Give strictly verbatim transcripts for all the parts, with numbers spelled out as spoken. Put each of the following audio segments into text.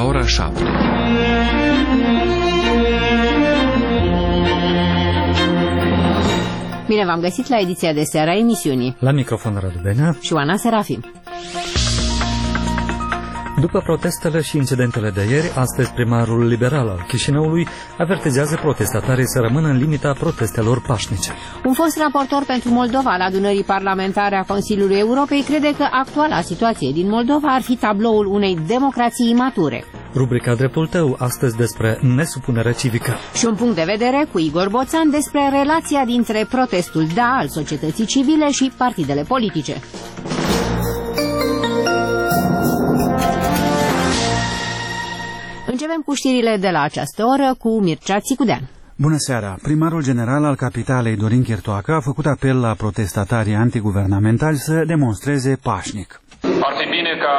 ora șapte. Bine v-am găsit la ediția de seară a emisiunii. La microfon Radu Benea și Oana Serafim. După protestele și incidentele de ieri, astăzi primarul liberal al Chișinăului avertizează protestatarii să rămână în limita protestelor pașnice. Un fost raportor pentru Moldova al adunării parlamentare a Consiliului Europei crede că actuala situație din Moldova ar fi tabloul unei democrații imature. Rubrica Dreptul tău, astăzi despre nesupunere civică. Și un punct de vedere cu Igor Boțan despre relația dintre protestul da al societății civile și partidele politice. Începem cu știrile de la această oră cu Mircea Țicudean. Bună seara! Primarul general al capitalei, Dorin Chirtoacă, a făcut apel la protestatarii antiguvernamentali să demonstreze pașnic. Ar fi bine ca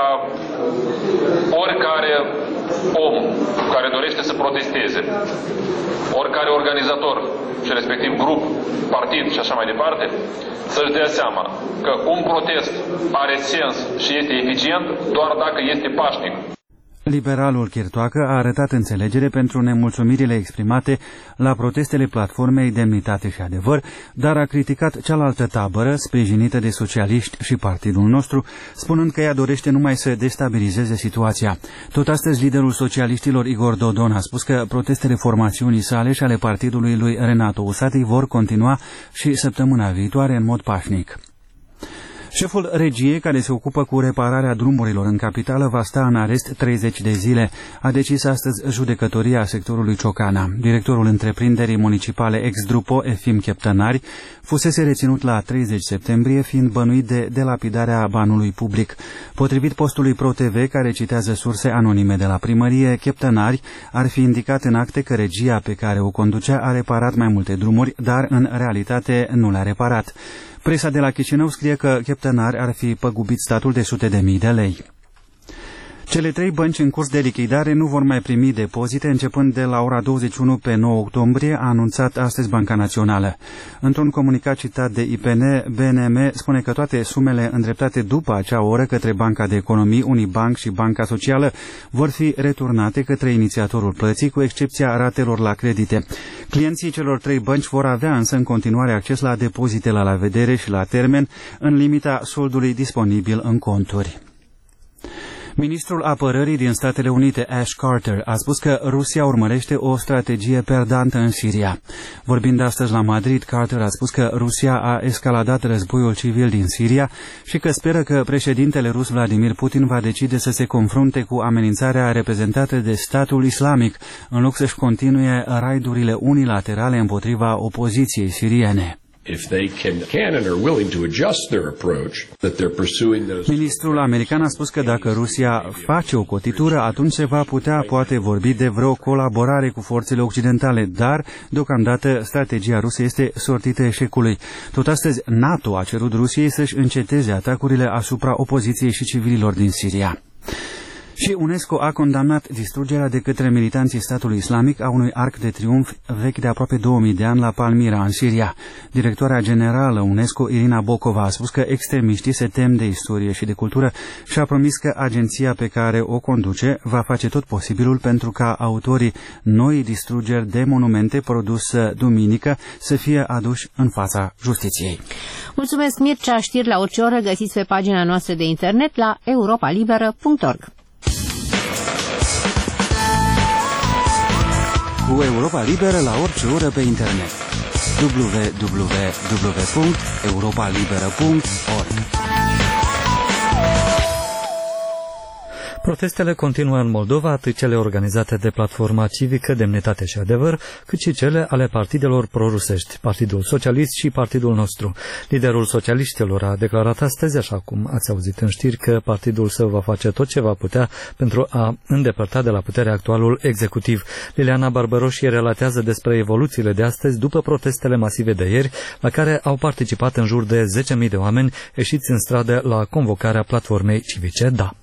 oricare om care dorește să protesteze, oricare organizator, și respectiv grup, partid și așa mai departe, să-și dea seama că un protest are sens și este eficient doar dacă este pașnic. Liberalul Chirtoacă a arătat înțelegere pentru nemulțumirile exprimate la protestele platformei Demnitate și Adevăr, dar a criticat cealaltă tabără, sprijinită de socialiști și partidul nostru, spunând că ea dorește numai să destabilizeze situația. Tot astăzi, liderul socialiștilor Igor Dodon a spus că protestele formațiunii sale și ale partidului lui Renato Usatăi vor continua și săptămâna viitoare în mod pașnic. Șeful regiei, care se ocupă cu repararea drumurilor în capitală, va sta în arest treizeci de zile, a decis astăzi judecătoria sectorului Ciocana. Directorul întreprinderii municipale ex-Drupo, Efim Cheptănari, fusese reținut la treizeci septembrie, fiind bănuit de delapidarea banului public. Potrivit postului ProTV, care citează surse anonime de la primărie, Cheptănari ar fi indicat în acte că regia pe care o conducea a reparat mai multe drumuri, dar în realitate nu le-a reparat. Presa de la Chișinău scrie că Cheptănari ar fi păgubit statul de sute de mii de lei. Cele trei bănci în curs de lichidare nu vor mai primi depozite începând de la ora douăzeci și unu pe nouă octombrie, a anunțat astăzi Banca Națională. Într-un comunicat citat de I P N, B N M spune că toate sumele îndreptate după acea oră către Banca de Economii, Unibank și Banca Socială vor fi returnate către inițiatorul plății, cu excepția ratelor la credite. Clienții celor trei bănci vor avea însă în continuare acces la depozite la la vedere și la termen, în limita soldului disponibil în conturi. Ministrul Apărării din Statele Unite, Ash Carter, a spus că Rusia urmărește o strategie perdantă în Siria. Vorbind astăzi la Madrid, Carter a spus că Rusia a escaladat războiul civil din Siria și că speră că președintele rus Vladimir Putin va decide să se confrunte cu amenințarea reprezentată de statul islamic, în loc să-și continue raidurile unilaterale împotriva opoziției siriene. Ministrul american a spus că dacă Rusia face o cotitură, atunci se va putea poate vorbi de vreo colaborare cu forțele occidentale, dar deocamdată strategia rusă este sortită eșecului. Tot astăzi, NATO a cerut Rusiei să-și înceteze atacurile asupra opoziției și civililor din Siria. Și UNESCO a condamnat distrugerea de către militanții statului islamic a unui arc de triumf vechi de aproape două mii de ani la Palmira, în Siria. Directoarea generală UNESCO, Irina Bokova, a spus că extremiștii se tem de istorie și de cultură și a promis că agenția pe care o conduce va face tot posibilul pentru ca autorii noii distrugeri de monumente produse duminică să fie aduși în fața justiției. Mulțumesc, Mircea. Știri la orice oră găsiți pe pagina noastră de internet la europa liberă punct org. Cu Europa Liberă la orice oră pe internet. w w w punct europa liberă punct org. Protestele continuă în Moldova, atât cele organizate de platforma civică Demnitate și Adevăr, cât și cele ale partidelor prorusești, Partidul Socialist și Partidul Nostru. Liderul socialiștilor a declarat astăzi, așa cum ați auzit în știri, că partidul său va face tot ce va putea pentru a îndepărta de la putere actualul executiv. Liliana Barbaroșie relatează despre evoluțiile de astăzi după protestele masive de ieri, la care au participat în jur de zece mii de oameni ieșiți în stradă la convocarea platformei civice D A.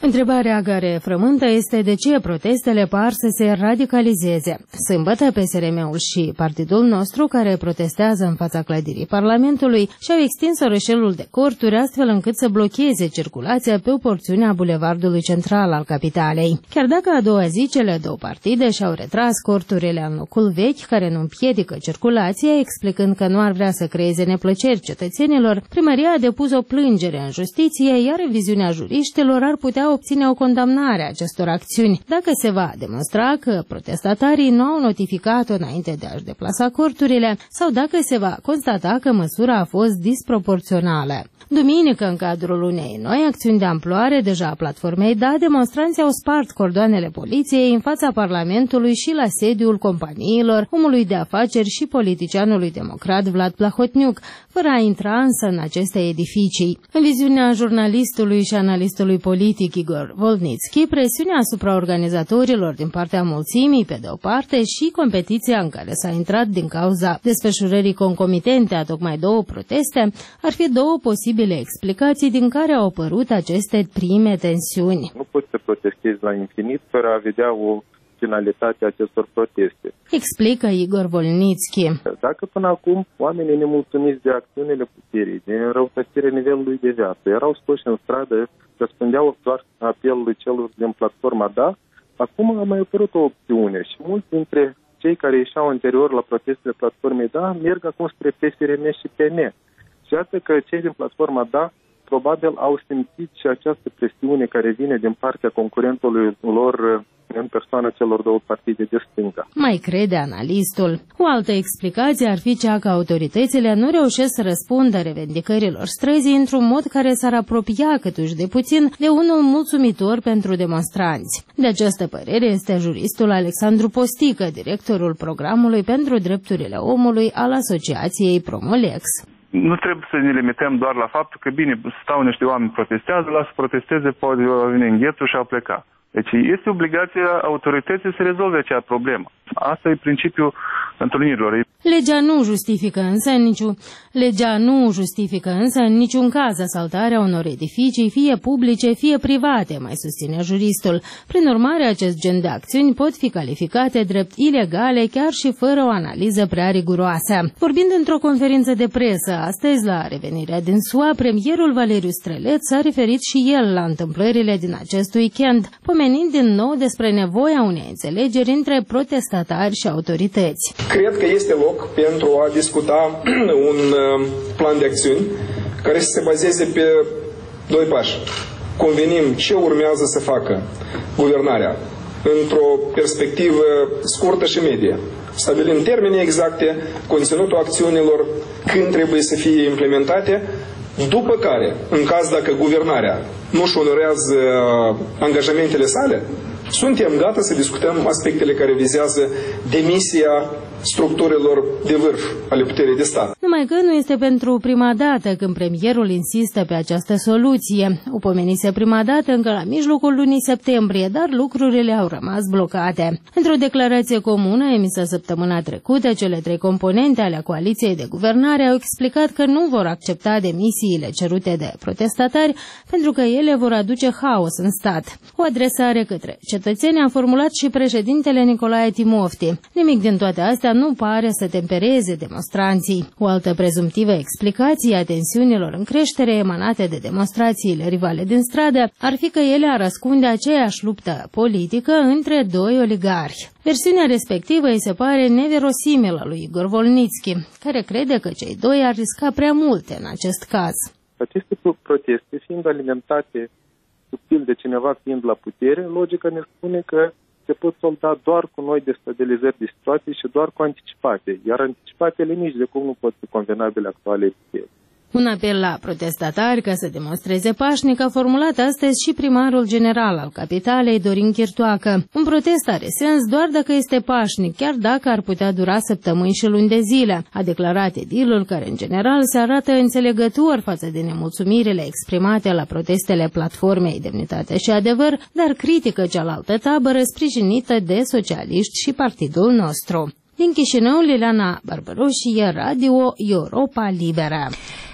Întrebarea care frământă este de ce protestele par să se radicalizeze. Sâmbătă, P S R M-ul și partidul nostru, care protestează în fața clădirii Parlamentului, și-au extins orășelul de corturi astfel încât să blocheze circulația pe o porțiune a bulevardului central al capitalei. Chiar dacă a doua zi cele două partide și-au retras corturile în locul vechi, care nu împiedică circulația, explicând că nu ar vrea să creeze neplăceri cetățenilor, primăria a depus o plângere în justiție, iar în viziunea juriștilor ar putea obține o condamnare a acestor acțiuni, dacă se va demonstra că protestatarii nu au notificat-o înainte de a-și deplasa corturile sau dacă se va constata că măsura a fost disproporțională. Duminică, în cadrul unei noi acțiuni de amploare deja a platformei D A, demonstranții au spart cordoanele poliției în fața Parlamentului și la sediul companiilor, omului de afaceri și politicianului democrat Vlad Plahotniuc, fără a intra însă în aceste edificii. În viziunea jurnalistului și analistului politic Igor Volnitski, presiunea asupra organizatorilor din partea mulțimii, pe de o parte, și competiția în care s-a intrat din cauza desfășurării concomitente a tocmai două proteste, ar fi două posibile explicații din care au apărut aceste prime tensiuni. Nu poți să protestezi la infinit fără a vedea o finalitate a acestor proteste. Explică Igor Volnitski. Dacă până acum oamenii nemulțumiți de acțiunile puterii, de înrăutățirea nivelului de viață, erau scoși în stradă, răspundeau doar apelului celor din platforma D A, acum a mai apărut o opțiune și mulți dintre cei care ieșeau anterior la protestele platformei D A merg acum spre P S R M și P N. Și iată că cei din platforma D A probabil au simțit și această presiune care vine din partea concurentului lor în persoana celor două partide de stânga. Mai crede analistul. O altă explicație ar fi cea că autoritățile nu reușesc să răspundă revendicărilor străzii într-un mod care s-ar apropia câtuși de puțin de unul mulțumitor pentru demonstranți. De această părere este juristul Alexandru Postică, directorul programului pentru drepturile omului al Asociației Promolex. Nu trebuie să ne limităm doar la faptul că, bine, stau niște oameni protestează, lasă protesteze, poate vine înghețul și a pleca. Deci este obligația autorității să rezolve acea problemă. Asta e principiul întrunirilor. Legea nu justifică însă în niciun legea nu justifică însă în niciun caz asaltarea unor edificii, fie publice, fie private, mai susține juristul. Prin urmare, acest gen de acțiuni pot fi calificate drept ilegale chiar și fără o analiză prea riguroasă. Vorbind într-o conferință de presă astăzi la revenirea din S U A, premierul Valeriu Străleț s-a referit și el la întâmplările din acest weekend, pomenind din nou despre nevoia unei înțelegeri între protestatari și autorități. Cred că este loc pentru a discuta un plan de acțiuni care să se bazeze pe doi pași. Convenim ce urmează să facă guvernarea într-o perspectivă scurtă și medie. Stabilim termene exacte, conținutul acțiunilor, când trebuie să fie implementate, după care, în caz dacă guvernarea nu-și onorează angajamentele sale, suntem gata să discutăm aspectele care vizează demisia structurilor de vârf ale puterii de stat. Numai că nu este pentru prima dată când premierul insistă pe această soluție. O pomenise prima dată încă la mijlocul lunii septembrie, dar lucrurile au rămas blocate. Într-o declarație comună emisă săptămâna trecută, cele trei componente ale coaliției de guvernare au explicat că nu vor accepta demisiile cerute de protestatari pentru că ele vor aduce haos în stat. O adresare către cetățeni a formulat și președintele Nicolae Timofti. Nimic din toate astea nu pare să tempereze demonstranții. O altă prezumtivă explicație a tensiunilor în creștere emanate de demonstrațiile rivale din stradă ar fi că ele ar ascunde aceeași luptă politică între doi oligarhi. Versiunea respectivă îi se pare neverosimilă lui Igor Volnitski, care crede că cei doi ar risca prea multe în acest caz. Aceste proteste fiind alimentate subtil de cineva fiind la putere, logica ne spune că se pot solda doar cu noi destabilizări de situații și doar cu anticipate, iar anticipatele nici de cum nu pot fi convenabile actuale puteri. Un apel la protestatari ca să demonstreze pașnic a formulat astăzi și primarul general al capitalei, Dorin Chirtoacă. Un protest are sens doar dacă este pașnic, chiar dacă ar putea dura săptămâni și luni de zile, a declarat edilul, care în general se arată înțelegător față de nemulțumirile exprimate la protestele platformei Demnitate și Adevăr, dar critică cealaltă tabără sprijinită de socialiști și partidul nostru. Din Chișinău, Liliana Barbăroșie, Radio Europa Liberă.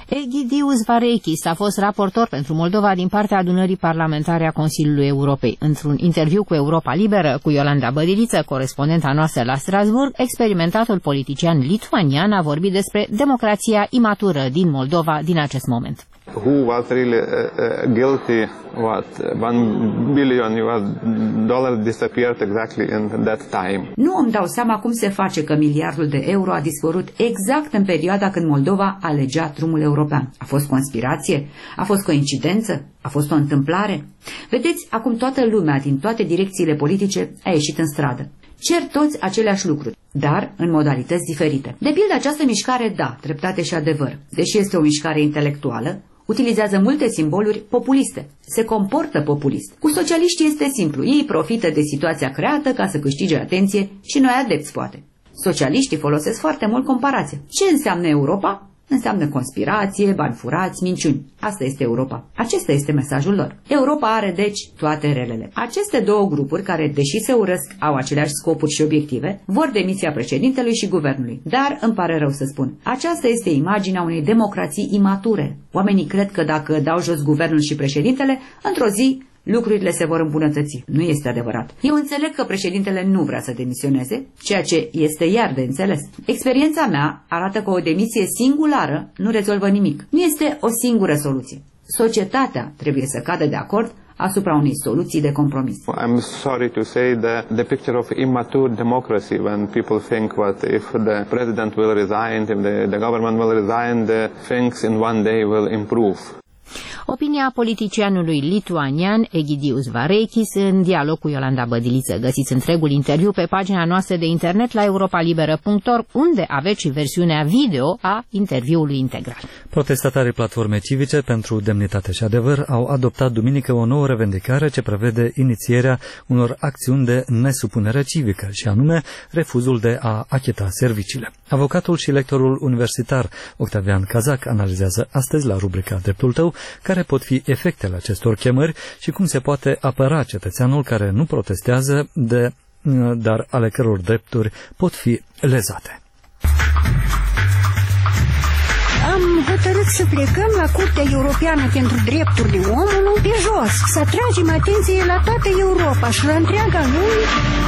Egidius Vareikis a fost raportor pentru Moldova din partea adunării parlamentare a Consiliului Europei. Într-un interviu cu Europa Liberă, cu Iolanda Bădiliță, corespondenta noastră la Strasbourg, experimentatul politician lituanian a vorbit despre democrația imatură din Moldova din acest moment. Who was really uh, uh, guilty? What one billion U S dollars disappeared exactly in that time? Nu îmi dau seama cum se face că miliardul de euro a dispărut exact în perioada când Moldova alegea drumul european. A fost conspirație? A fost coincidență? A fost o întâmplare? Vedeți, acum toată lumea din toate direcțiile politice a ieșit în stradă. Cer toți aceleași lucruri, dar în modalități diferite. De pildă, această mișcare, da, dreptate și adevăr, deși este o mișcare intelectuală, utilizează multe simboluri populiste. Se comportă populist. Cu socialiștii este simplu. Ei profită de situația creată ca să câștige atenție și noi adepți, poate. Socialiștii folosesc foarte mult comparație. Ce înseamnă Europa? Înseamnă conspirație, bani furați, minciuni. Asta este Europa. Acesta este mesajul lor. Europa are, deci, toate relele. Aceste două grupuri, care, deși se urăsc, au aceleași scopuri și obiective, vor demisia președintelui și guvernului. Dar, îmi pare rău să spun, aceasta este imaginea unei democrații imature. Oamenii cred că dacă dau jos guvernul și președintele, într-o zi lucrurile se vor îmbunătăți. Nu este adevărat. Eu înțeleg că președintele nu vrea să demisioneze, ceea ce este iar de înțeles. Experiența mea arată că o demisie singulară nu rezolvă nimic. Nu este o singură soluție. Societatea trebuie să cadă de acord asupra unei soluții de compromis. I'm sorry to say that the picture of immature democracy, when people think what if the president will resign, if the, the government will resign, the things in one day will improve. Opinia politicianului lituanian Egidius Vareikis în dialog cu Iolanda Bădiliță. Găsiți întregul interviu pe pagina noastră de internet la europa liberă punct org, unde aveți și versiunea video a interviului integral. Protestatarii Platformei Civice pentru Demnitate și Adevăr au adoptat duminică o nouă revendicare ce prevede inițierea unor acțiuni de nesupunere civică, și anume refuzul de a achita serviciile. Avocatul și lectorul universitar Octavian Cazac analizează astăzi la rubrica Dreptul tău care pot fi efectele acestor chemări și cum se poate apăra cetățeanul care nu protestează, de, dar ale căror drepturi pot fi lezate. Am hotărât să plecăm la Curtea Europeană pentru Drepturile Omului pe jos, să atragem atenție la toată Europa și la întreaga lume.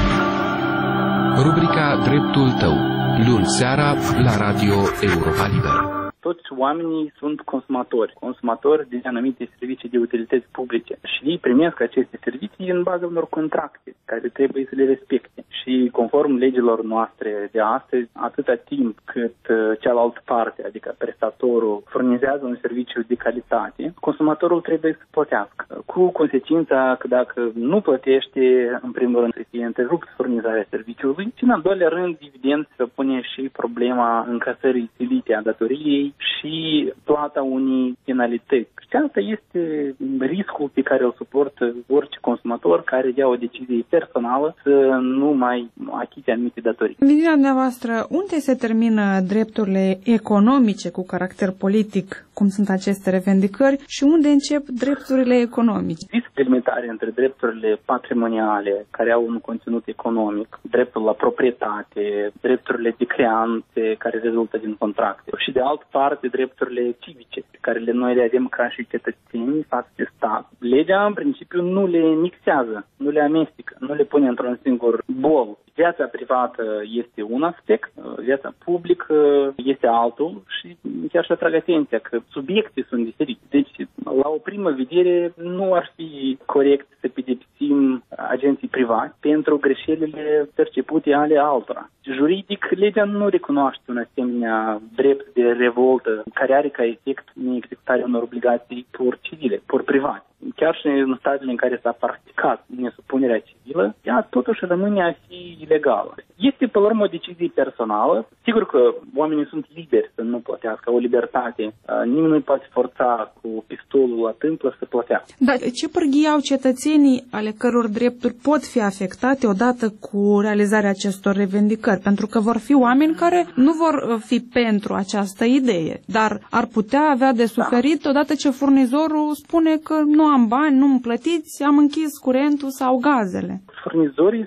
Rubrica Dreptul tău, luni seara la Radio Europa Liberă. Toți oamenii sunt consumatori, consumatori de anumite servicii de utilități publice și ei primesc aceste servicii în baza unor contracte care trebuie să le respecte. Și conform legilor noastre de astăzi, atâta timp cât cealaltă parte, adică prestatorul, furnizează un serviciu de calitate, consumatorul trebuie să plătească. Cu consecința că dacă nu plătește, în primul rând să fie întrerupt furnizarea serviciului și în al doilea rând, evident, să pune și problema încasării silite a datoriei și plata unei penalități. Și asta este riscul pe care îl suportă orice consumator care ia o decizie personală să nu mai achite anumite datorii. În viziunea dumneavoastră, unde se termină drepturile economice cu caracter politic, cum sunt aceste revendicări, și unde încep drepturile economice? Există delimitare între drepturile patrimoniale, care au un conținut economic, dreptul la proprietate, drepturile de creanțe care rezultă din contracte și de altă parte drepturile civice, pe care le noi le avem ca și cetățeni față de stat. Legea, în principiu, nu le mixează, nu le amestecă, nu le pune într-un singur bol. Viața privată este un aspect, viața publică este altul și chiar și atrag atenția că subiecte sunt diferite. Deci, la o primă vedere, nu ar fi corect să pedepsim agenții privați pentru greșelile percepute ale altora. Juridic, legea nu recunoaște un asemenea drept de revoltă care are ca efect neexecutarea unor obligații pur civile, pur private. Chiar și în statele în care s-a practicat nesupunerea civilă, ea totuși rămâne a fi ilegală. Este, pe la urmă, o decizie personală. Sigur că oamenii sunt liberi să nu plătească, o libertate. Nimeni nu poate forța cu pistolul la tâmplă să plătească. Dar ce pârghii au cetățenii ale căror drepturi pot fi afectate odată cu realizarea acestor revendicări? Pentru că vor fi oameni care nu vor fi pentru această idee, dar ar putea avea de suferit da. odată ce furnizorul spune că nu am bani, nu-mi plătiți, am închis curentul sau gazele. Furnizorii s-ar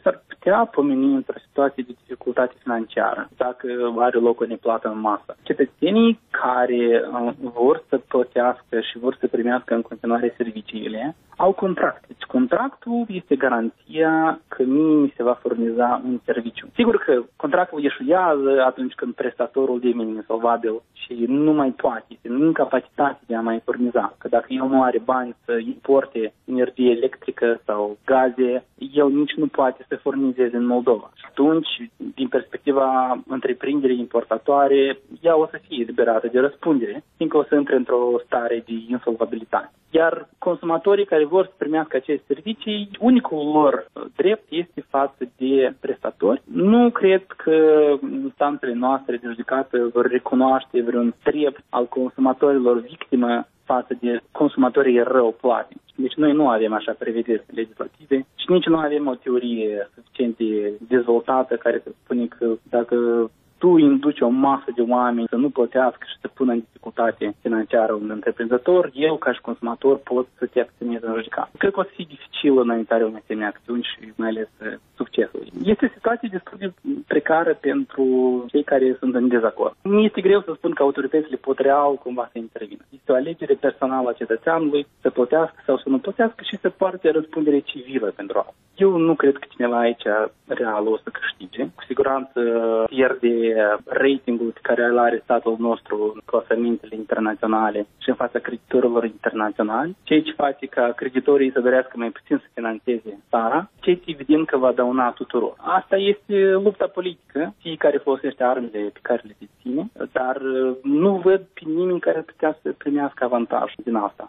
putea pomeni într-o situație de dificultate financiară, dacă are loc o neplată în masă. Cetățenii care vor să plătească și vor să primească în continuare serviciile au contract. Deci contractul este garanția că mie mi se va furniza un serviciu. Sigur că contractul eșuează atunci când prestatorul devine insolvabil și nu mai poate, este în incapacitate de a mai furniza. Că dacă el nu are bani să importe energie electrică sau gaze, el nici nu poate să furnizeze în Moldova. Și atunci, din perspectiva întreprinderii importatoare, ea o să fie eliberată de răspundere, fiindcă o să intre într-o stare de insolvabilitate. Iar consumatorii care vor să primească aceste servicii, unicul lor drept este față de prestatori. Nu cred că instanțele noastre de judecată vor recunoaște vreun drept al consumatorilor victimă față de consumatorii rău plătiți. Deci noi nu avem așa prevederi legislative și nici nu avem o teorie suficient de dezvoltată care să spune că dacă tu induci o masă de oameni să nu plătească și să pună în dificultate financiară un întreprinzător, eu ca și consumator pot să te acționez în judecată. Cred că o să fie dificil înaintarea unei asemenea acțiuni și mai ales succesul. Este o situație destul de precară pentru cei care sunt în dezacord. Nu este greu să spun că autoritățile pot real cumva să intervină. Este o alegere personală a cetățeanului să plătească sau să nu plătească și să poarte răspundere civilă pentru asta. Eu nu cred că cineva aici real o să câștige. Cu siguranță pierde ratingul pe care îl are statul nostru în clasamentele internaționale și în fața creditorilor internaționali, ceea ce face ca creditorii să dorească mai puțin să financeze țara, ceea ce evident că va dăuna tuturor. Asta este lupta politică, fiecare folosește armele pe care le deține, dar nu văd pe nimeni care putea să primească avantaj din asta.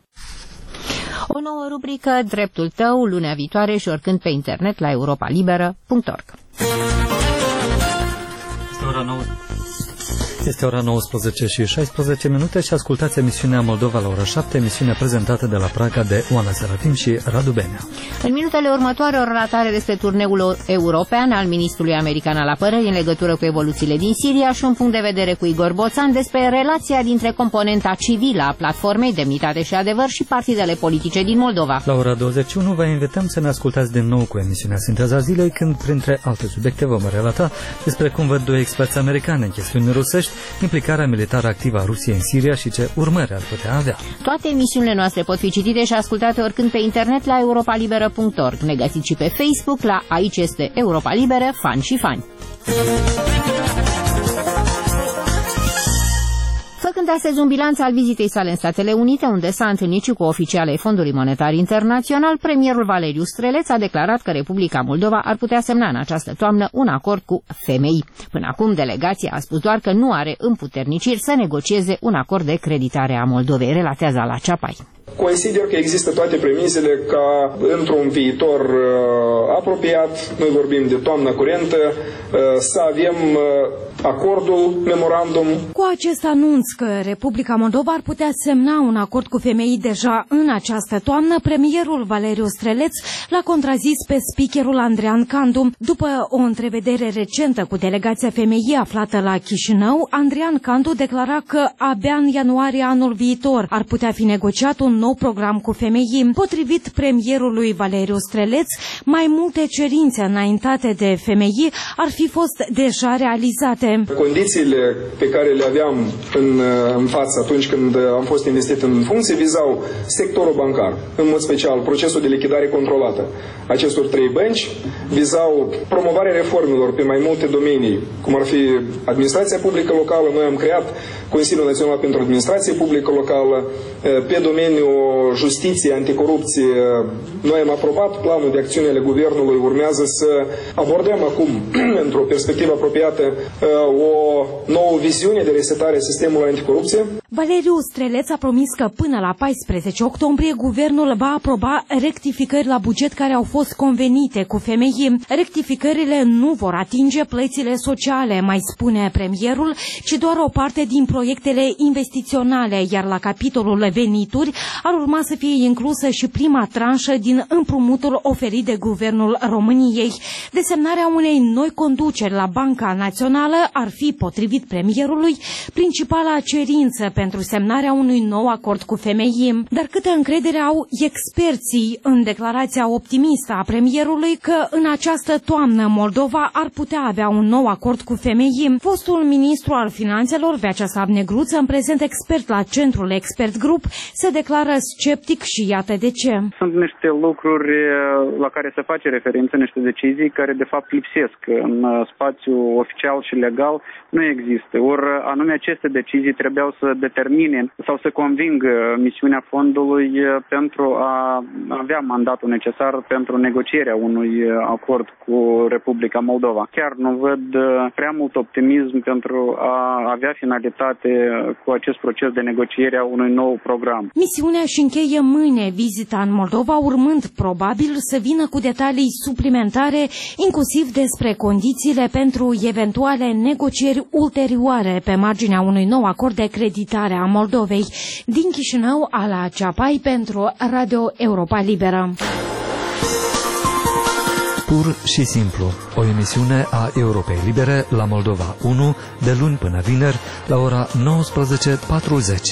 O nouă rubrică, Dreptul tău, lunea viitoare și oricând pe internet la europa liberă punct org. Este ora nouăsprezece și șaisprezece minute și ascultați emisiunea Moldova la ora șapte, emisiune prezentată de la Praga de Oana Seratim și Radu Benea. În minutele următoare, o relatare despre turneul european al ministrului american al apărării în legătură cu evoluțiile din Siria și un punct de vedere cu Igor Boțan despre relația dintre componenta civilă a platformei Demnitate și Adevăr și partidele politice din Moldova. La ora douăzeci și unu vă invităm să ne ascultați din nou cu emisiunea Sinteza Zilei, când, printre alte subiecte, vom relata despre cum văd doi experți americani în chestiuni rusești implicarea militară activă a Rusiei în Siria și ce urmări ar putea avea. Toate emisiunile noastre pot fi citite și ascultate oricând pe internet la europa liberă punct org. Ne găsiți și pe Facebook la Aici este Europa Liberă, Fan și Fani. Făcând astăzi un bilanț al vizitei sale în Statele Unite, unde s-a întâlnit și cu oficiali ai Fondului Monetar Internațional, premierul Valeriu Streleț a declarat că Republica Moldova ar putea semna în această toamnă un acord cu F M I. Până acum, delegația a spus doar că nu are împuterniciri să negocieze un acord de creditare a Moldovei, relatează la Ceapai. Consider că există toate premisele ca într-un viitor uh, apropiat, noi vorbim de toamna curentă, uh, să avem uh, acordul, memorandum. Cu acest anunț că Republica Moldova ar putea semna un acord cu F M I deja în această toamnă, premierul Valeriu Streleț l-a contrazis pe speakerul Andrean Candu. După o întrevedere recentă cu delegația F M I aflată la Chișinău, Andrean Candu declara că abia în ianuarie anul viitor ar putea fi negociat un nou program cu F M I. Potrivit premierului Valeriu Streleț, mai multe cerințe înaintate de F M I ar fi fost deja realizate. Condițiile pe care le aveam în, în față atunci când am fost investit în funcție vizau sectorul bancar, în mod special procesul de lichidare controlată acestor trei bănci, vizau promovarea reformelor pe mai multe domenii, cum ar fi administrația publică locală. Noi am creat Consiliul Național pentru Administrație Publică Locală. Pe domeniul justiție, anticorupție, noi am aprobat planul de acțiune ale Guvernului. Urmează să abordăm acum, într-o perspectivă apropiată, o nouă viziune de resetare a sistemului anticorupție. Valeriu Streleț a promis că până la paisprezece octombrie guvernul va aproba rectificări la buget care au fost convenite cu F M I. Rectificările nu vor atinge plățile sociale, mai spune premierul, ci doar o parte din proiectele investiționale, iar la capitolul venituri ar urma să fie inclusă și prima tranșă din împrumutul oferit de Guvernul României. Desemnarea unei noi conduceri la Banca Națională ar fi, potrivit premierului, principala cerință pe pentru semnarea unui nou acord cu F M I. Dar câtă încredere au experții în declarația optimistă a premierului că în această toamnă Moldova ar putea avea un nou acord cu F M I? Fostul ministru al finanțelor, Vyacheslav Negruță, în prezent expert la Centrul Expert Group, se declară sceptic și iată de ce. Sunt niște lucruri la care se face referință, niște decizii care de fapt lipsesc în spațiu oficial și legal, nu există. Ori anume aceste decizii trebuiau să determine sau să convingă misiunea fondului pentru a avea mandatul necesar pentru negocierea unui acord cu Republica Moldova. Chiar nu văd prea mult optimism pentru a avea finalitate cu acest proces de negociere a unui nou program. Misiunea își încheie mâine vizita în Moldova, urmând probabil să vină cu detalii suplimentare, inclusiv despre condițiile pentru eventuale negocieri ulterioare pe marginea unui nou acord de creditare a Moldovei. Din Chișinău, Ala Ceapai pentru Radio Europa Liberă. Pur și simplu, o emisiune a Europei Libere la Moldova unu, de luni până vineri, la ora nouăsprezece patruzeci.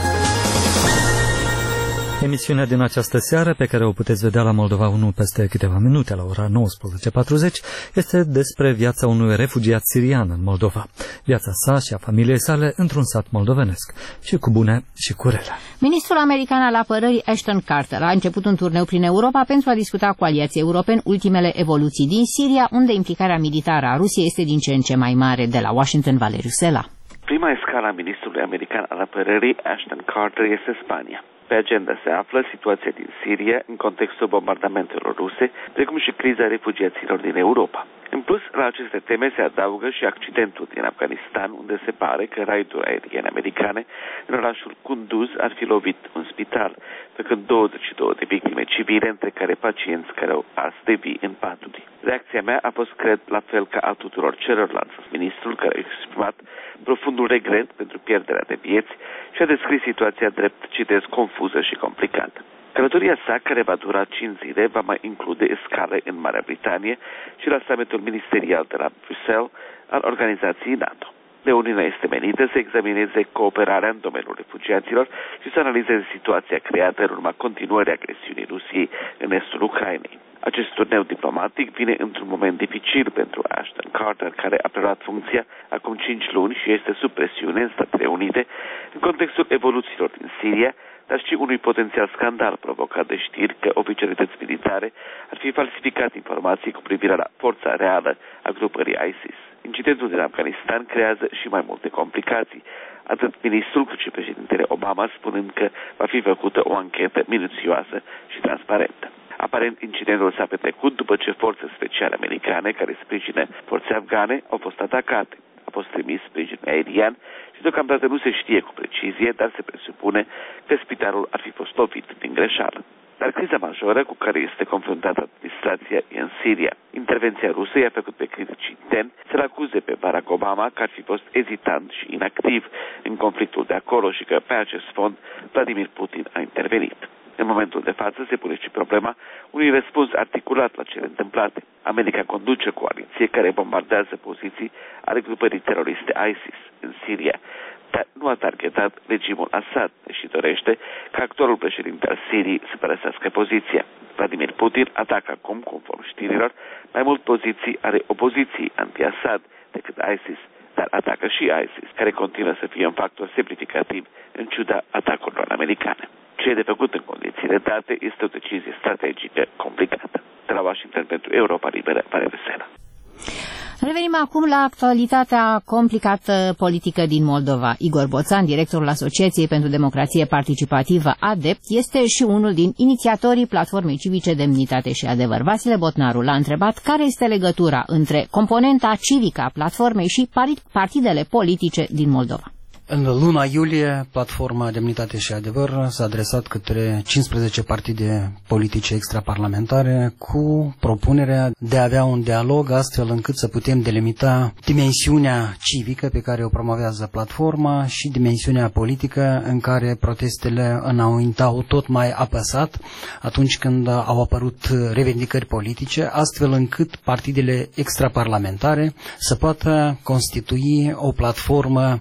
Emisiunea din această seară, pe care o puteți vedea la Moldova unu peste câteva minute, la ora nouăsprezece patruzeci, este despre viața unui refugiat sirian în Moldova. Viața sa și a familiei sale într-un sat moldovenesc, și cu bune și cu rele. Ministrul american al apărării Ashton Carter a început un turneu prin Europa pentru a discuta cu aliații europeni ultimele evoluții din Siria, unde implicarea militară a Rusiei este din ce în ce mai mare. De la Washington, Valeriu Sela. Prima escală a ministrului american al apărării Ashton Carter este Spania. Pe agenda se află situația din Siria în contextul bombardamentelor ruse, precum și criza refugiaților din Europa. În plus, la aceste teme se adaugă și accidentul din Afganistan, unde se pare că raiduri aeriene americane în orașul Kunduz ar fi lovit un spital, făcând douăzeci și două de victime civile, între care pacienți care au ars de vii în paturi. Reacția mea a fost, cred, la fel ca a tuturor celorlalți. Ministrul, care a exprimat profundul regret pentru pierderea de vieți și a descris situația drept, citez, confuză și complicată. Călătoria sa, care va dura cinci zile, va mai include escale în Marea Britanie și la summitul ministerial de la Bruxelles al organizației NATO. Reuniunea este menită să examineze cooperarea în domeniul refugiaților și să analizeze situația creată în urma continuării agresiunii Rusiei în estul Ucrainei. Acest turneu diplomatic vine într-un moment dificil pentru Ashton Carter, care a preluat funcția acum cinci luni și este sub presiune în Statele Unite în contextul evoluțiilor din Siria, dar și unui potențial scandal provocat de știri că oficialități militare ar fi falsificat informații cu privire la forța reală a grupării ISIS. Incidentul din Afganistan creează și mai multe complicații, atât ministrul cât și președintele Obama spunând că va fi făcută o anchetă minuțioasă și transparentă. Aparent, incidentul s-a petrecut după ce forțe speciale americane care sprijină forțe afgane au fost atacate. A fost trimis sprijin aerian și deocamdată nu se știe cu precizie, dar se presupune că spitalul ar fi fost lovit din greșeală. Dar criza majoră cu care este confruntată administrația e în Siria. Intervenția rusă i-a făcut pe critici interni să-l acuze pe Barack Obama că ar fi fost ezitant și inactiv în conflictul de acolo și că pe acest fond Vladimir Putin a intervenit. În momentul de față se pune și problema unui răspuns articulat la cele întâmplate. America conduce o coaliție care bombardează poziții ale grupării teroriste ISIS în Siria, dar nu a targetat regimul Assad și dorește ca actualul președinte al Siriei să părăsească poziția. Vladimir Putin atacă acum, conform știrilor, mai mult poziții ale opoziției anti-Assad decât ISIS, dar atacă și ISIS, care continuă să fie un factor semnificativ în ciuda atacurilor americane. Ce e de făcut în condițiile date este o decizie strategică complicată. De la Washington pentru Europa Liberă, Valeriu Sela. Revenim acum la actualitatea complicată politică din Moldova. Igor Boțan, directorul Asociației pentru Democrație Participativă ADEPT, este și unul din inițiatorii Platformei Civice Demnitate și Adevăr. Vasile Botnaru l-a întrebat care este legătura între componenta civică a platformei și partidele politice din Moldova. În luna iulie, Platforma Demnitate și Adevăr s-a adresat către cincisprezece partide politice extraparlamentare cu propunerea de a avea un dialog astfel încât să putem delimita dimensiunea civică pe care o promovează platforma și dimensiunea politică în care protestele înaintau tot mai apăsat atunci când au apărut revendicări politice, astfel încât partidele extraparlamentare să poată constitui o platformă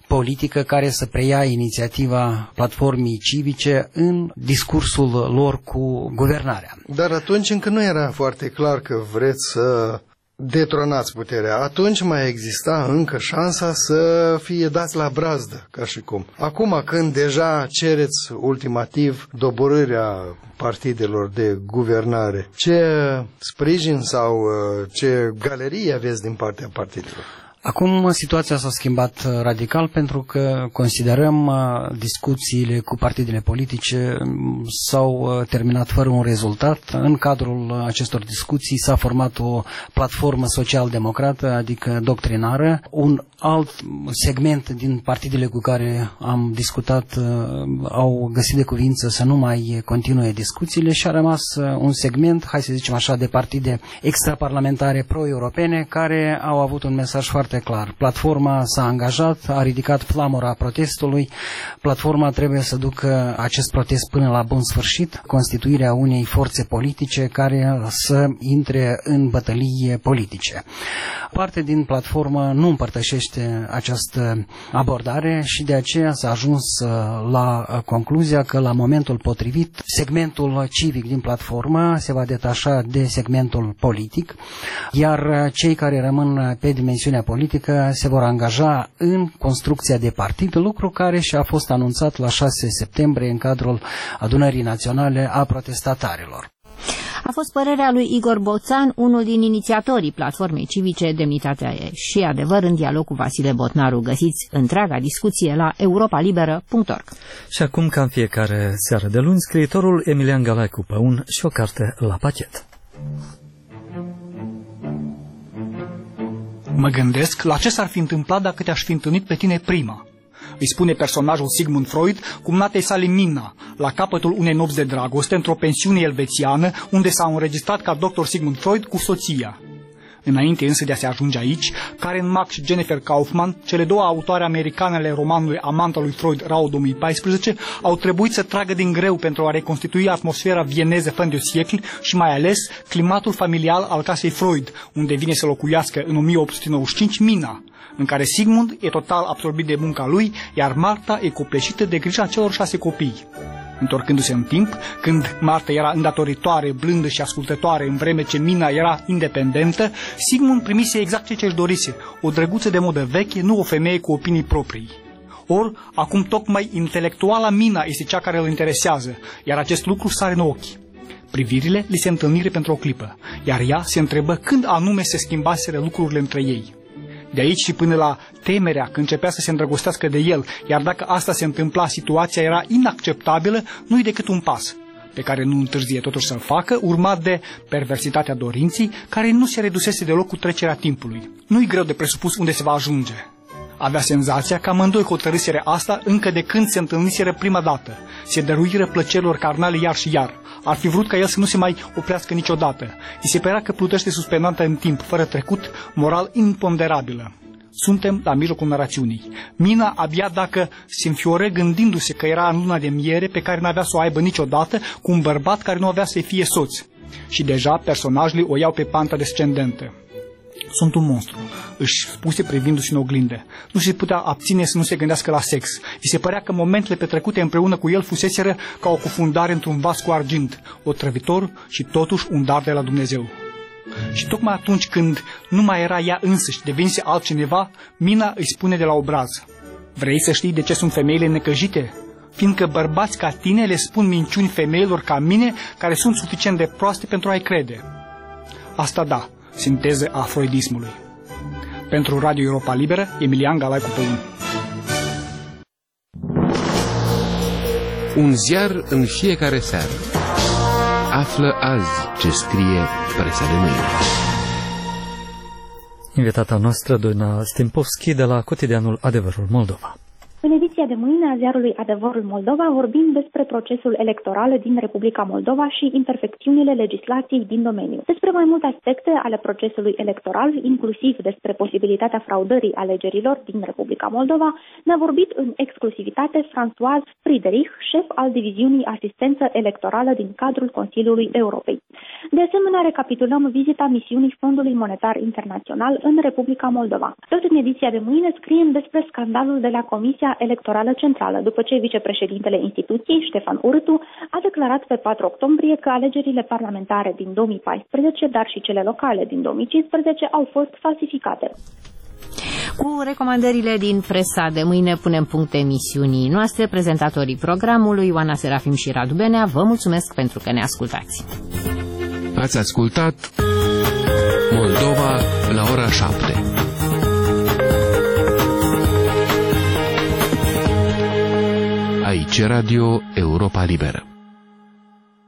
politică care să preia inițiativa platformei civice în discursul lor cu guvernarea. Dar atunci încă nu era foarte clar că vreți să detronați puterea. Atunci mai exista încă șansa să fie dați la brazdă, ca și cum. Acum, când deja cereți ultimativ doborârea partidelor de guvernare, ce sprijin sau ce galerie aveți din partea partidelor? Acum situația s-a schimbat radical pentru că considerăm discuțiile cu partidele politice s-au terminat fără un rezultat. În cadrul acestor discuții s-a format o platformă social-democrată, adică doctrinară. Un alt segment din partidele cu care am discutat au găsit de cuvință să nu mai continue discuțiile și a rămas un segment, hai să zicem așa, de partide extraparlamentare pro-europene care au avut un mesaj foarte clar. Platforma s-a angajat, a ridicat flamura protestului. Platforma trebuie să ducă acest protest până la bun sfârșit, constituirea unei forțe politice care să intre în bătălie politice. Parte din platformă nu împărtășește această abordare și de aceea s-a ajuns la concluzia că la momentul potrivit segmentul civic din platformă se va detașa de segmentul politic, iar cei care rămân pe dimensiunea politică se vor angaja în construcția de partid, lucru care și-a fost anunțat la șase septembrie în cadrul Adunării Naționale a Protestatarilor. A fost părerea lui Igor Boțan, unul din inițiatorii platformei civice Demnitatea și Adevăr, în dialog cu Vasile Botnaru. Găsiți întreaga discuție la europa liberă punct org. Și acum, ca în fiecare seară de luni, scriitorul Emilian Galai cu Păun și o carte la pachet. Mă gândesc la ce s-ar fi întâmplat dacă te-aș fi întâlnit pe tine prima. Îi spune personajul Sigmund Freud cumnatei sale Minna, la capătul unei nopți de dragoste, într-o pensiune elvețiană, unde s-a înregistrat ca doctor Sigmund Freud cu soția. Înainte însă de a se ajunge aici, Karen Mack și Jennifer Kaufman, cele două autoare americane ale romanului Amanta lui Freud, Rao două mii paisprezece, au trebuit să tragă din greu pentru a reconstitui atmosfera vieneză fin de siècle și mai ales climatul familial al casei Freud, unde vine să locuiască în o mie opt sute nouăzeci și cinci Minna, în care Sigmund e total absorbit de munca lui, iar Marta e copleșită de grija celor șase copii. Întorcându-se în timp, când Marta era îndatoritoare, blândă și ascultătoare, în vreme ce Mina era independentă, Sigmund primise exact ce ce-și dorise, o drăguță de modă veche, nu o femeie cu opinii proprii. Or, acum tocmai intelectuala Mina este cea care îl interesează, iar acest lucru sare în ochi. Privirile li se întâlnire pentru o clipă, iar ea se întrebă când anume se schimbaseră lucrurile între ei. De aici și până la temerea că începea să se îndrăgostească de el, iar dacă asta se întâmpla, situația era inacceptabilă, nu-i decât un pas, pe care nu întârzie totuși să-l facă, urmat de perversitatea dorinții, care nu se redusese deloc cu trecerea timpului. Nu-i greu de presupus unde se va ajunge. Avea senzația că amândoi hotărâsere asta încă de când se întâlniseră prima dată. Se dăruiră plăcerilor carnale iar și iar. Ar fi vrut ca el să nu se mai oprească niciodată. I se părea că plutește suspendată în timp, fără trecut, moral imponderabilă. Suntem la mijlocul narațiunii. Mina abia dacă se înfioră gândindu-se că era în luna de miere pe care n-avea să o aibă niciodată cu un bărbat care nu avea să-i fie soț. Și deja personajele o iau pe panta descendentă. Sunt un monstru, își spuse privindu-se în oglindă. Nu se putea abține să nu se gândească la sex. I se părea că momentele petrecute împreună cu el fuseseră ca o cufundare într-un vas cu argint, otrăvitor și totuși un dar de la Dumnezeu. Și tocmai atunci când nu mai era ea însăși, devenise altcineva, Mina îi spune de la obraz: vrei să știi de ce sunt femeile necăjite? Fiindcă bărbați ca tine le spun minciuni femeilor ca mine, care sunt suficient de proaste pentru a-i crede. Asta da, sinteză a freudismului. Pentru Radio Europa Liberă, Emilian Galai cu Păun. Un ziar în fiecare seară. Află azi ce scrie presa de mâine. Invitata noastră, doamna Stimpovski, de la cotidianul Adevărul Moldova. În ediția de mâine a ziarului Adevărul Moldova vorbim despre procesul electoral din Republica Moldova și imperfecțiunile legislației din domeniu. Despre mai multe aspecte ale procesului electoral, inclusiv despre posibilitatea fraudării alegerilor din Republica Moldova, ne-a vorbit în exclusivitate François Friedrich, șef al diviziunii asistență electorală din cadrul Consiliului Europei. De asemenea, recapitulăm vizita misiunii Fondului Monetar Internațional în Republica Moldova. Tot în ediția de mâine scriem despre scandalul de la Comisia Electorală Centrală, după ce vicepreședintele instituției, Ștefan Urâtu, a declarat pe patru octombrie că alegerile parlamentare din două mii paisprezece, dar și cele locale din două mii cincisprezece au fost falsificate. Cu recomandările din presa de mâine punem punct emisiunii noastre. Prezentatorii programului, Ioana Serafim și Radu Benea, vă mulțumesc pentru că ne ascultați. Ați ascultat Moldova la ora șapte. Aici Radio Europa Liberă.